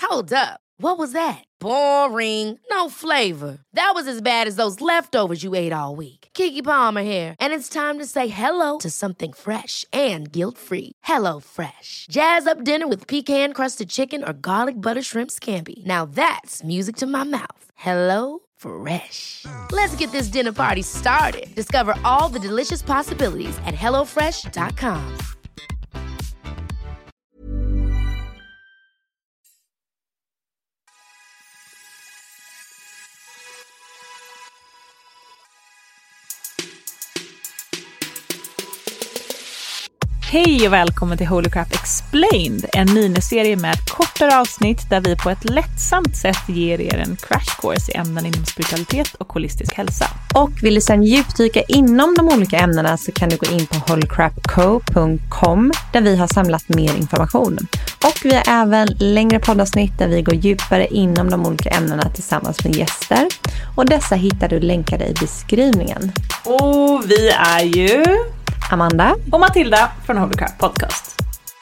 Hold up. What was that? Boring. No flavor. That was as bad as those leftovers you ate all week. Keke Palmer here, and it's time to say hello to something fresh and guilt-free. Hello Fresh. Jazz up dinner with pecan-crusted chicken or garlic butter shrimp scampi. Now that's music to my mouth. Hello Fresh. Let's get this dinner party started. Discover all the delicious possibilities at hellofresh.com. Hej och välkommen till Holy Crap Explained, en miniserie med kortare avsnitt där vi på ett lättsamt sätt ger er en crash course i ämnen inom spiritualitet och holistisk hälsa. Och vill du sedan djupdyka inom de olika ämnena så kan du gå in på holycrapco.com där vi har samlat mer information. Och vi har även längre poddavsnitt där vi går djupare inom de olika ämnena tillsammans med gäster. Och dessa hittar du länkade i beskrivningen. Och vi är ju Amanda och Matilda från Holy Crap Podcast.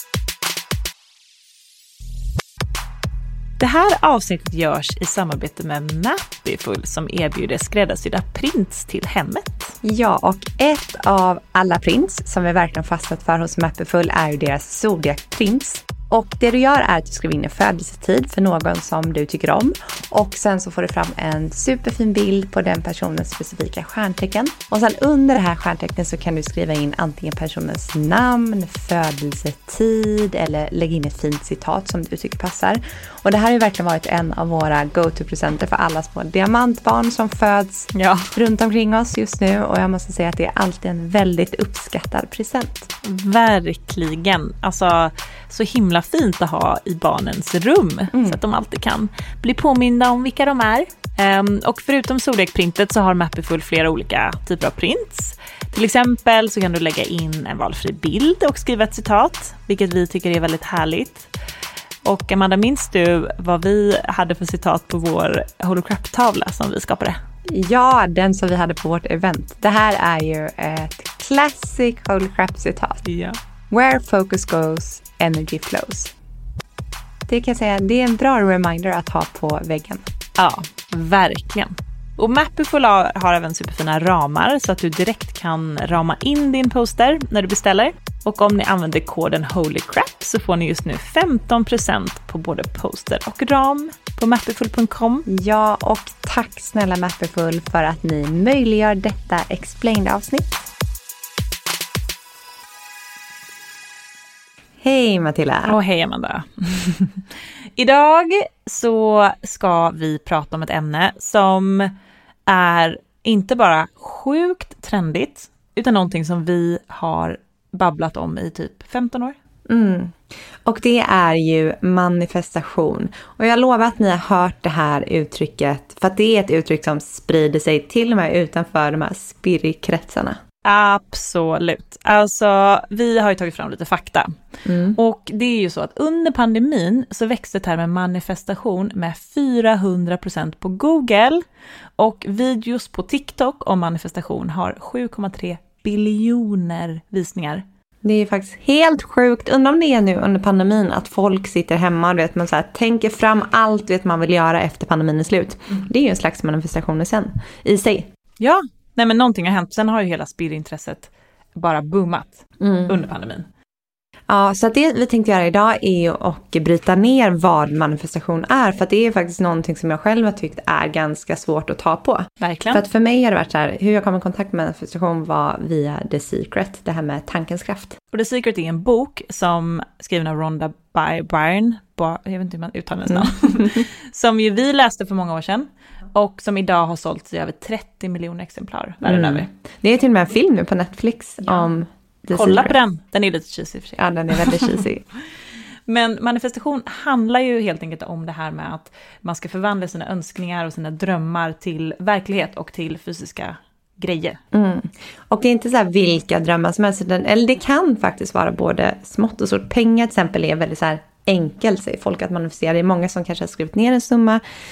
Det här avsnittet görs i samarbete med Mapiful som erbjuder skräddarsydda prints till hemmet. Ja, och ett av alla prints som vi verkligen fastnat för hos Mapiful är ju deras Zodiac prints. Och det du gör är att du skriver in en födelsetid för någon som du tycker om. Och sen så får du fram en superfin bild på den personens specifika stjärntecken. Och sen under det här stjärntecknet så kan du skriva in antingen personens namn, födelsetid eller lägga in ett fint citat som du tycker passar. Och det här har ju verkligen varit en av våra go-to-presenter för alla små diamantbarn som föds runt omkring oss just nu. Och jag måste säga att det är alltid en väldigt uppskattad present. Verkligen. Alltså så himla fint att ha i barnens rum så att de alltid kan bli påminda om vilka de är. Och förutom Zodiac-printet så har Mapiful flera olika typer av prints. Till exempel så kan du lägga in en valfri bild och skriva ett citat, vilket vi tycker är väldigt härligt. Och Amanda, minns du vad vi hade för citat på vår Holy Crap-tavla som vi skapade? Ja, den som vi hade på vårt event. Det här är ju ett classic Holy Crap-citat. Ja. Where focus goes, energy flows. Det kan jag säga, det är en bra reminder att ha på väggen. Ja, verkligen. Och Mapiful har även superfina ramar så att du direkt kan rama in din poster när du beställer. Och om ni använder koden HOLYCRAP så får ni just nu 15% på både poster och ram på mapiful.com. Ja, och tack snälla Mapiful för att ni möjliggör detta explained-avsnitt. Hej Matilda. Och hej Amanda. Idag så ska vi prata om ett ämne som är inte bara sjukt trendigt utan någonting som vi har babblat om i typ 15 år. Och det är ju manifestation. Och jag lovar att ni har hört det här uttrycket för att det är ett uttryck som sprider sig till och med utanför de här spirit-kretsarna. Absolut. Alltså, vi har ju tagit fram lite fakta. Och det är ju så att under pandemin så växte termen manifestation med 400% på Google. Och videos på TikTok om manifestation har 7,3 biljoner visningar. Det är faktiskt helt sjukt. Undrar om det är nu under pandemin att folk sitter hemma och vet, man så här, tänker fram allt vet man vill göra efter pandemin är slut. Det är ju en slags manifestation i sig. Ja. Nej, men någonting har hänt. Sen har ju hela spirintresset bara boomat under pandemin. Ja, så att det vi tänkte göra idag är ju att bryta ner vad manifestation är. För att det är faktiskt någonting som jag själv har tyckt är ganska svårt att ta på. Verkligen. För att för mig har det varit så här, hur jag kom i kontakt med manifestation var via The Secret. Det här med tankens kraft. Och The Secret är en bok som skriven av Rhonda Byrne. Jag vet inte hur man uttalar hennes namn. Som ju vi läste för många år sedan. Och som idag har sålts i över 30 miljoner exemplar världen över. Det är till och med en film nu på Netflix om The Kolla Secret. på den. Den är lite cheesy för sig. Ja, den är väldigt cheesy. Men manifestation handlar ju helt enkelt om det här med att man ska förvandla sina önskningar och sina drömmar till verklighet och till fysiska grejer. Och det är inte så här vilka drömmar som helst. Eller det kan faktiskt vara både smått och stort. Pengar till exempel är väldigt så här enkelt, säger folk, att manifestera. Det är många som kanske har skrivit ner en summa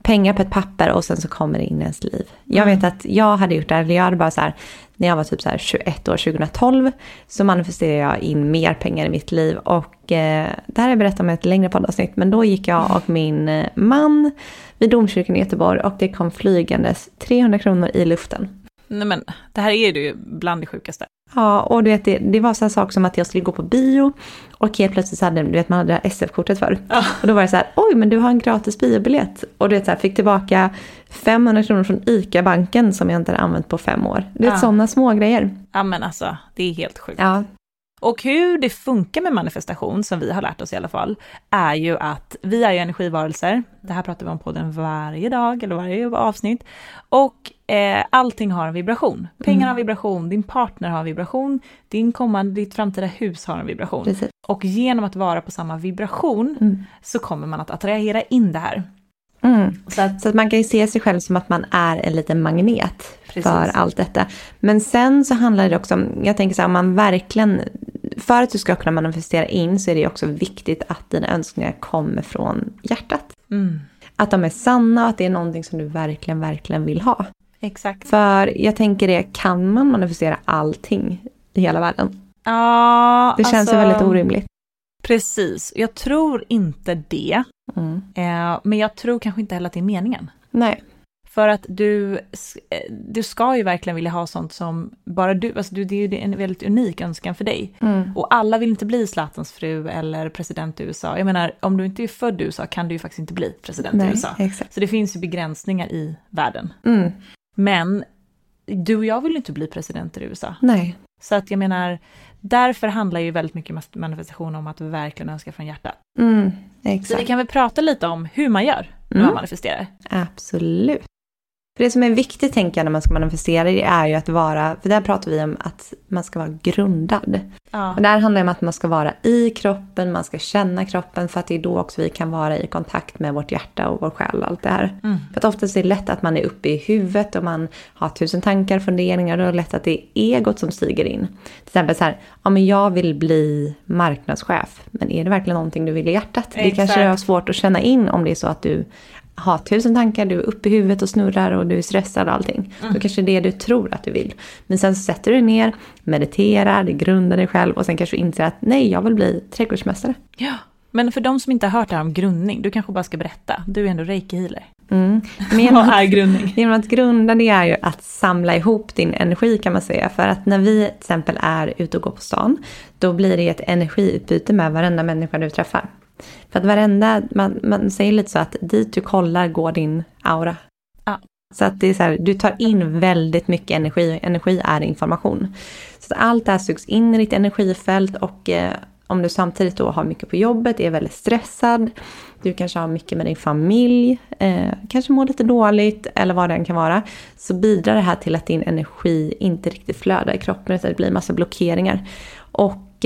pengar på ett papper och sen så kommer det in i ens liv. Jag vet att jag hade gjort det, eller jag hade bara så här, när jag var typ så här 21 år, 2012, så manifesterade jag in mer pengar i mitt liv. Och det här har jag berättat om ett längre poddavsnitt, men då gick jag och min man vid Domkyrkan i Göteborg och det kom flygandes 300 kronor i luften. Nej men, det här är ju bland det sjukaste. Ja, och du vet, det var så här sak som att jag skulle gå på bio och helt plötsligt så hade, du vet, man hade SF-kortet för. Och då var det så här, oj men du har en gratis biobiljett. Och du vet så här, fick tillbaka 500 kronor från ICA-banken som jag inte hade använt på 5 år. Det är sådana små grejer. Ja men alltså, det är helt sjukt. Ja. Och hur det funkar med manifestation, som vi har lärt oss i alla fall, är ju att vi är ju energivarelser. Det här pratar vi om på den varje dag eller varje avsnitt. Och allting har en vibration. Pengar har vibration, din partner har vibration, ditt framtida hus har en vibration. Precis. Och genom att vara på samma vibration så kommer man att attrahera in det här. Så att man kan ju se sig själv som att man är en liten magnet. Precis. För allt detta. Men sen så handlar det också om, jag tänker så här, om man verkligen, för att du ska kunna manifestera in så är det också viktigt att dina önskningar kommer från hjärtat. Att de är sanna och att det är någonting som du verkligen, verkligen vill ha. Exakt. För jag tänker det, kan man manifestera allting i hela världen? Ja, det känns ju väldigt orimligt. Precis, jag tror inte det. Men jag tror kanske inte heller att det är meningen. Nej. För att du ska ju verkligen vilja ha sånt som bara du, alltså det är ju en väldigt unik önskan för dig. Och alla vill inte bli Zlatans fru eller president i USA. Jag menar, om du inte är född i USA kan du ju faktiskt inte bli president i USA. Exakt. Så det finns ju begränsningar i världen. Men du och jag vill ju inte bli president i USA. Nej. Så att jag menar, därför handlar ju väldigt mycket manifestation om att verkligen önska från hjärtat. Exakt. Så vi kan väl prata lite om hur man gör när man manifesterar. Absolut. För det som är viktigt, tänker jag, när man ska manifestera, det är ju att vara, för där pratar vi om att man ska vara grundad. Ja. Och där handlar det om att man ska vara i kroppen, man ska känna kroppen, för att det är då också vi kan vara i kontakt med vårt hjärta och vår själ och allt det här. För att oftast är det lätt att man är uppe i huvudet och man har 1000 tankar, funderingar, och då är det lätt att det är egot som stiger in. Till exempel så här, ja men jag vill bli marknadschef, men är det verkligen någonting du vill i hjärtat? Exakt. Det kanske är svårt att känna in om det är så att du har 1000 tankar, du är uppe i huvudet och snurrar och du är stressad och allting. Då kanske det är det du tror att du vill. Men sen så sätter du ner, mediterar, det grundar dig själv och sen kanske du inser att nej, jag vill bli trädgårdsmästare. Ja, men för de som inte har hört det här om grundning, du kanske bara ska berätta. Du är ändå reiki-healer. Vad är grundning? Genom att grunda, det är ju att samla ihop din energi, kan man säga. För att när vi till exempel är ute och går på stan, då blir det ett energiutbyte med varenda människa du träffar. För att varenda, man säger lite så att dit du kollar går din aura. Ja. Så att det är så här, du tar in väldigt mycket energi. Energi är information. Så att allt det här sugs in i ditt energifält, och om du samtidigt då har mycket på jobbet, är väldigt stressad, du kanske har mycket med din familj, kanske mår lite dåligt eller vad det än kan vara, så bidrar det här till att din energi inte riktigt flödar i kroppen, utan det blir massa blockeringar. Och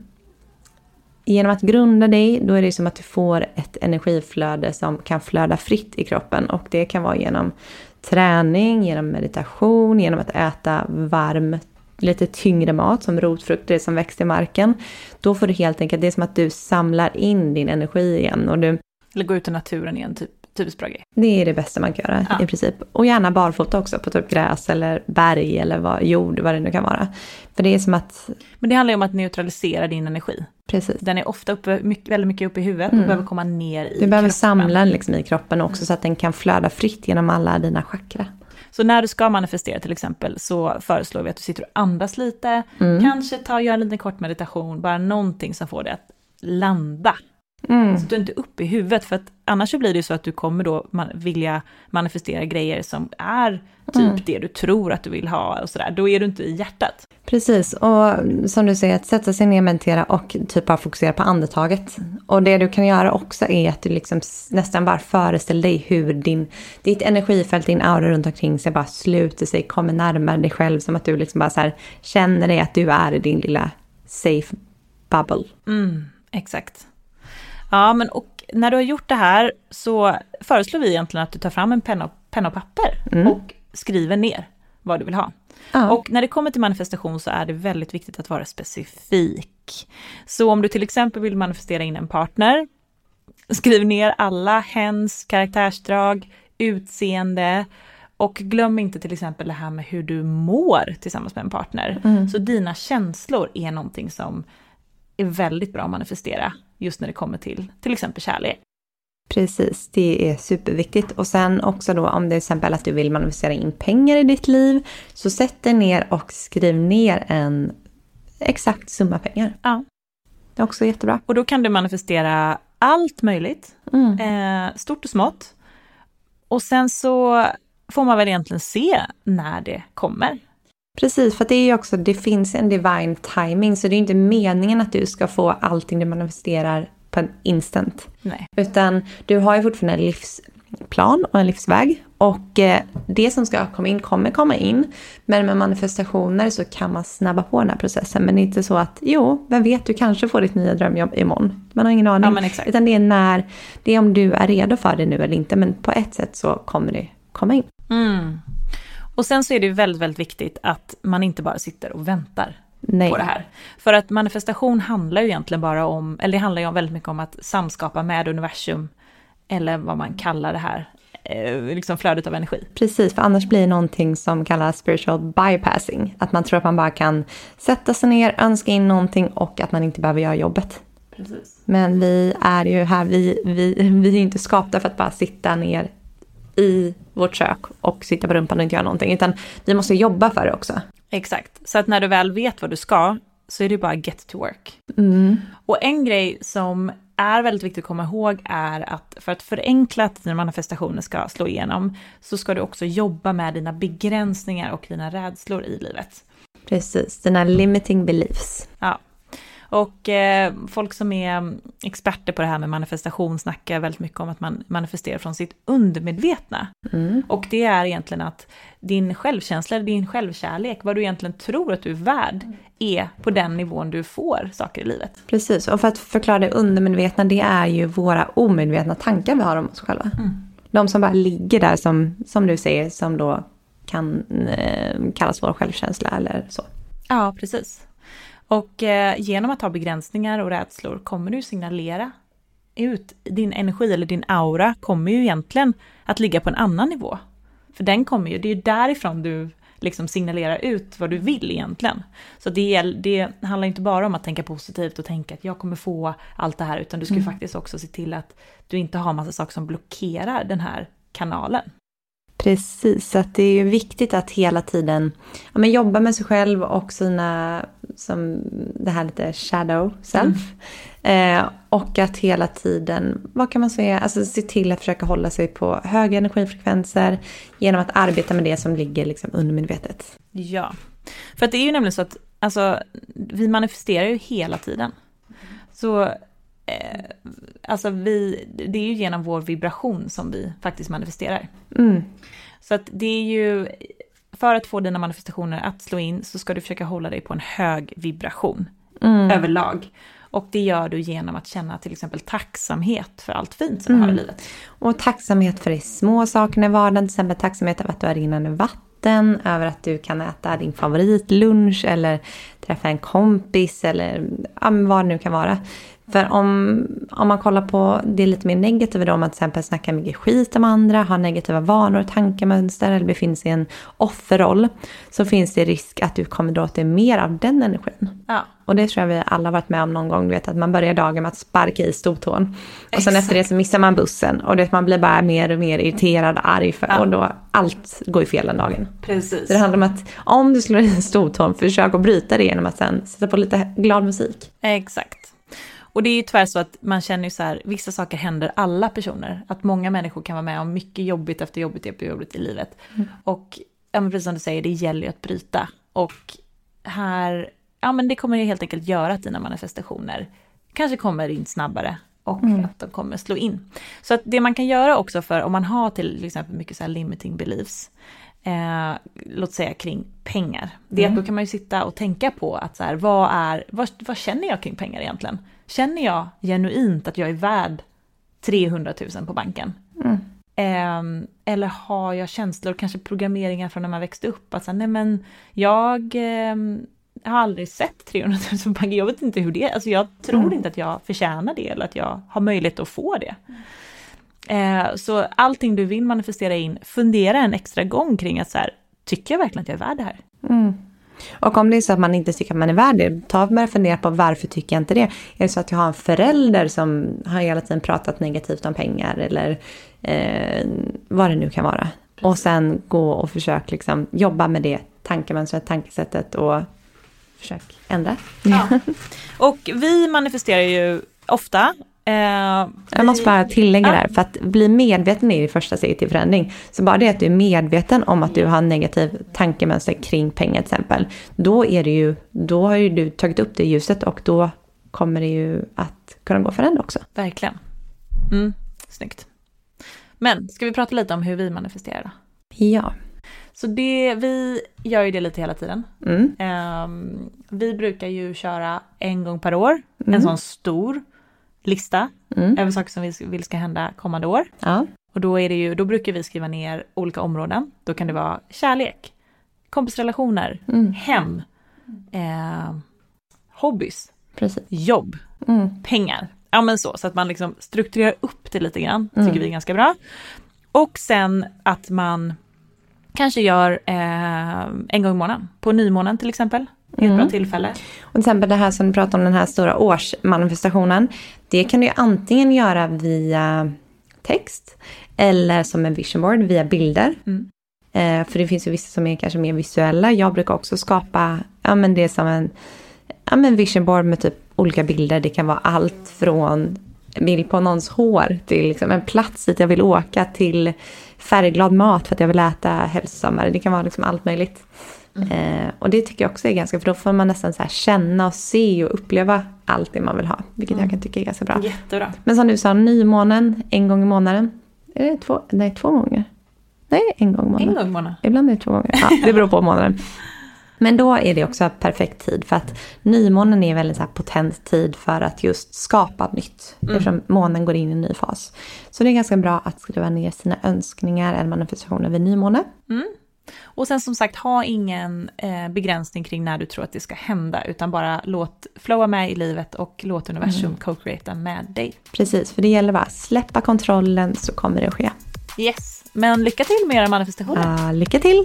genom att grunda dig, då är det som att du får ett energiflöde som kan flöda fritt i kroppen. Och det kan vara genom träning, genom meditation, genom att äta varm, lite tyngre mat som rotfrukt, det som växer i marken. Då får du helt enkelt, det är som att du samlar in din energi igen. Och du, eller gå ut i naturen igen, typ bra grej. Det är det bästa man kan göra i princip. Och gärna barfota också, på typ gräs eller berg eller jord, vad det nu kan vara. För det är som att... Men det handlar ju om att neutralisera din energi. Precis. Den är ofta väldigt mycket uppe i huvudet och behöver komma ner i kroppen. Du behöver samla den liksom i kroppen också, så att den kan flöda fritt genom alla dina chakra. Så när du ska manifestera till exempel, så föreslår vi att du sitter och andas lite. Kanske gör en liten kort meditation, bara någonting som får dig att landa. Så att du inte är uppe i huvudet, för att annars så blir det ju så att du kommer då vilja manifestera grejer som är typ det du tror att du vill ha och sådär. Då är du inte i hjärtat. Precis, och som du säger, att sätta sig ner och meditera och typ bara fokusera på andetaget. Och det du kan göra också är att du liksom nästan bara föreställer dig hur ditt energifält, din aura runt omkring sig bara sluter sig, kommer närmare dig själv, som att du liksom bara så här känner dig att du är i din lilla safe bubble. Exakt. Ja, men och när du har gjort det här så föreslår vi egentligen att du tar fram en penna och papper och skriver ner vad du vill ha. Ja. Och när det kommer till manifestation så är det väldigt viktigt att vara specifik. Så om du till exempel vill manifestera in en partner, Skriv ner alla hens karaktärsdrag, utseende och glöm inte till exempel det här med hur du mår tillsammans med en partner. Så dina känslor är någonting som är väldigt bra att manifestera just när det kommer till exempel kärlek. Precis, det är superviktigt. Och sen också då om det är till exempel att du vill manifestera in pengar i ditt liv, så sätt dig ner och skriv ner en exakt summa pengar. Ja. Det är också jättebra. Och då kan du manifestera allt möjligt, stort och smått. Och sen så får man väl egentligen se när det kommer. Precis, för det är ju också, det finns en divine timing, så det är inte meningen att du ska få allting du manifesterar på en instant. Nej. Utan du har ju fortfarande en livsplan och en livsväg. Och det som ska komma in kommer komma in. Men med manifestationer så kan man snabba på den här processen. Men det är inte så att, vem vet, du kanske får ditt nya drömjobb imorgon. Man har ingen aning. Ja, men exakt. Utan det är om du är redo för det nu eller inte. Men på ett sätt så kommer det komma in. Och sen så är det väldigt, väldigt viktigt att man inte bara sitter och väntar Nej. på det här. För att manifestation handlar ju egentligen bara om, eller det handlar ju väldigt mycket om att samskapa med universum, eller vad man kallar det här, liksom flödet av energi. Precis, för annars blir det någonting som kallas spiritual bypassing. Att man tror att man bara kan sätta sig ner, önska in någonting och att man inte behöver göra jobbet. Precis. Men vi är ju här, vi är inte skapta för att bara sitta ner i vårt kök och sitta på rumpan och inte göra någonting. Utan vi måste jobba för det också. Exakt, så att när du väl vet vad du ska så är det bara get to work. Och en grej som är väldigt viktigt att komma ihåg är att för att förenkla att dina manifestationer ska slå igenom, så ska du också jobba med dina begränsningar och dina rädslor i livet. Precis, dina limiting beliefs. Ja. Och folk som är experter på det här med manifestation snackar väldigt mycket om att man manifesterar från sitt undermedvetna. Och det är egentligen att din självkänsla, din självkärlek, vad du egentligen tror att du är värd, är på den nivån du får saker i livet. Precis, och för att förklara det undermedvetna, det är ju våra omedvetna tankar vi har om oss själva. De som bara ligger där som du säger, som då kan kallas vår självkänsla eller så. Ja, precis. Och genom att ha begränsningar och rädslor kommer du signalera ut din energi, eller din aura kommer ju egentligen att ligga på en annan nivå. För den kommer ju, det är ju därifrån du liksom signalerar ut vad du vill egentligen. Så det handlar inte bara om att tänka positivt och tänka att jag kommer få allt det här, utan du ska ju faktiskt också se till att du inte har massa saker som blockerar den här kanalen. Precis, så att det är ju viktigt att hela tiden jobba med sig själv och sina, som det här lite shadow self. Och att hela tiden, vad kan man säga, alltså se till att försöka hålla sig på höga energifrekvenser genom att arbeta med det som ligger liksom undermedvetet. Ja, för att det är ju nämligen så att vi manifesterar ju hela tiden. Så det är ju genom vår vibration som vi faktiskt manifesterar. Så att det är ju, för att få dina manifestationer att slå in så ska du försöka hålla dig på en hög vibration överlag. Och det gör du genom att känna till exempel tacksamhet för allt fint som du har i livet. Och tacksamhet för de små sakerna i vardagen, till exempel tacksamhet över att du har rinnande vatten, över att du kan äta din favoritlunch eller träffa en kompis eller vad det nu kan vara. För om man kollar på det lite mer negativa då, om man till exempel snackar mycket skit om andra, har negativa vanor och tankemönster eller befinner sig i en offerroll, så finns det risk att du kommer dra till mer av den energin. Ja. Och det tror jag vi alla varit med om någon gång, du vet att man börjar dagen med att sparka i stortån. Och sen efter det så missar man bussen och man blir bara mer och mer irriterad och arg och då allt går i fel den dagen. Precis. Så det handlar om att om du slår i stortån, försök att bryta det genom att sen sätta på lite glad musik. Exakt. Och det är ju tyvärr så att man känner ju så här, vissa saker händer alla personer. Att många människor kan vara med om mycket jobbigt efter jobbigt i livet. Och precis som du säger, det gäller ju att bryta. Och här, det kommer ju helt enkelt göra att dina manifestationer kanske kommer in snabbare. Och att de kommer slå in. Så att det man kan göra också för, om man har till exempel mycket så här limiting beliefs, låt säga kring pengar. Det är att då kan man ju sitta och tänka på att så här, vad känner jag kring pengar egentligen? Känner jag genuint att jag är värd 300 000 på banken? Eller har jag känslor, kanske programmeringar från när man växte upp? Att så här, nej men Jag har aldrig sett 300 000 bank. Jag vet inte hur det är. Alltså jag tror inte att jag förtjänar det eller att jag har möjlighet att få det. Så allting du vill manifestera in, fundera en extra gång kring att så här, tycker jag verkligen att jag är värd det här? Och om det är så att man inte tycker att man är värd det, ta med och fundera på varför tycker jag inte det. Är det så att jag har en förälder som har hela tiden pratat negativt om pengar eller vad det nu kan vara. Precis. Och sen gå och försök liksom jobba med det tankemönstret, tankesättet och försök ändra. Ja. Och vi manifesterar ju ofta. Jag måste bara tillägga där, för att bli medveten är det första steget till förändring. Så bara det att du är medveten om att du har negativ tankemönster kring pengar till exempel, då har ju du tagit upp det i ljuset och då kommer det ju att kunna gå förändra också. Verkligen. Snyggt. Men ska vi prata lite om hur vi manifesterar då? Ja. Så vi gör ju det lite hela tiden. Vi brukar ju köra en gång per år en sån stor lista över saker som vi vill ska hända kommande år. Ja. Och då brukar vi skriva ner olika områden. Då kan det vara kärlek, kompisrelationer, hem, hobbys, precis. Jobb, pengar. Ja men så att man liksom strukturerar upp det lite grann, tycker vi är ganska bra. Och sen att man kanske gör en gång i månaden, på nymånen till exempel. Det är ett bra tillfälle. Och till exempel det här som du pratar om, den här stora årsmanifestationen. Det kan du ju antingen göra via text eller som en vision board via bilder. För det finns ju vissa som är kanske mer visuella. Jag brukar också skapa det som en vision board med typ olika bilder. Det kan vara allt från bild på någons hår till liksom en plats dit jag vill åka till färgglad mat för att jag vill äta hälsosammare. Det kan vara liksom allt möjligt. Och det tycker jag också är ganska, för då får man nästan så här känna och se och uppleva allt det man vill ha, vilket jag kan tycka är ganska bra. Jättebra. Men som du sa, nymånen en gång i månaden. Är det två gånger? Nej, en gång i månaden. En gång i månaden. Ibland är det 2 gånger. Ja, det beror på månaden. Men då är det också perfekt tid, för att nymånen är väldigt så här potent tid för att just skapa nytt. Eftersom månen går in i en ny fas. Så det är ganska bra att skriva ner sina önskningar eller manifestationer vid nymåne. Och sen som sagt, ha ingen begränsning kring när du tror att det ska hända, utan bara låt flowa med i livet och låt universum co-creata med dig. Precis, för det gäller bara att släppa kontrollen, så kommer det att ske. Yes, men lycka till med era manifestationer. Lycka till!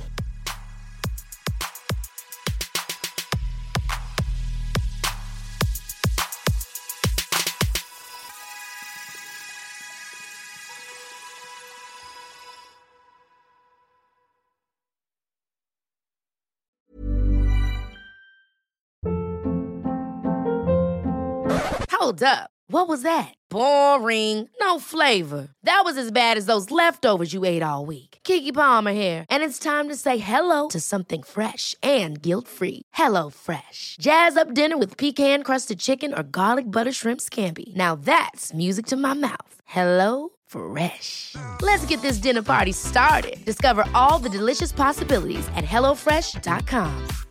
Hold up. What was that? Boring. No flavor. That was as bad as those leftovers you ate all week. Keke Palmer here, and it's time to say hello to something fresh and guilt-free. Hello Fresh. Jazz up dinner with pecan-crusted chicken or garlic butter shrimp scampi. Now that's music to my mouth. Hello Fresh. Let's get this dinner party started. Discover all the delicious possibilities at hellofresh.com.